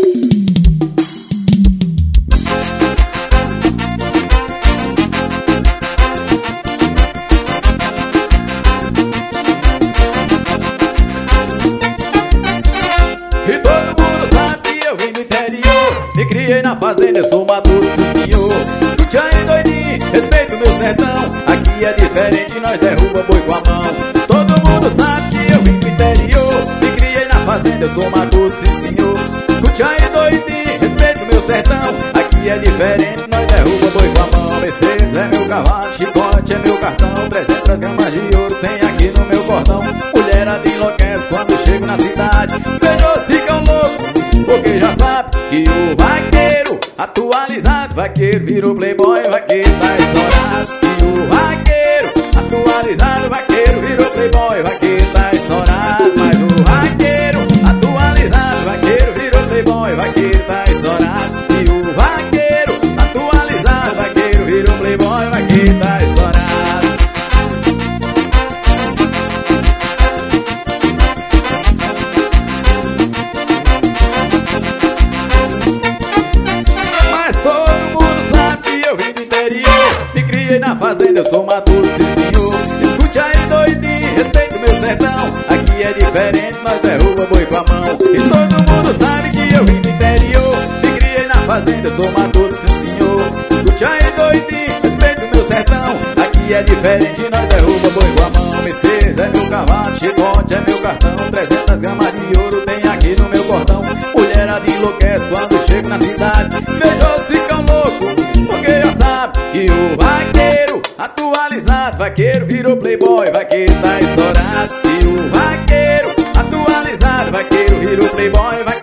E todo mundo sabe que eu vim do interior, me criei na fazenda, eu sou maduro, sim senhor. Escute aí, doidinho, respeito o meu sertão, aqui é diferente, nós derruba boi com a mão. Todo mundo sabe que eu vim do interior, me criei na fazenda, eu sou maduro, sim senhor. Escute aí, doidinho, respeito o meu sertão, aqui é diferente, nós derruba boi com a mão. Mercedes é meu cavalo, chicote é meu cartão, 300 gramas de ouro tem aqui no meu cordão. Mulherada enlouquece quando chego na cidade, velhos ficam loucos, porque já sabe que o vaqueiro atualizado, vaqueiro virou playboy, vaqueiro tá estourado. E o vaqueiro atualizado, vaqueiro virou playboy, vaqueiro tá estourado. Mas o vaqueiro atualizado, vaqueiro virou playboy, vaqueiro tá estourado. E o vaqueiro atualizado, vaqueiro virou playboy, vaqueiro tá estourado. Me criei na fazenda, eu sou maduro, sim senhor. Escute aí, doidinho, respeito meu sertão, aqui é diferente, nós derruba boi com a mão. E todo mundo sabe que eu vim do interior, me criei na fazenda, eu sou maduro, sim senhor. Escute aí, doidinho, respeito meu sertão, aqui é diferente, nós derruba boi com a mão. Mercedes é meu cavalo, chicote é meu cartão, 300 gramas de ouro tem aqui no meu cordão. Mulherada enlouquece quando chego na cidade, velhos ficam loucos, porque já sabe que o vaqueiro atualizado, vaqueiro virou playboy, vaqueiro tá estourado. E o vaqueiro atualizado, vaqueiro virou playboy,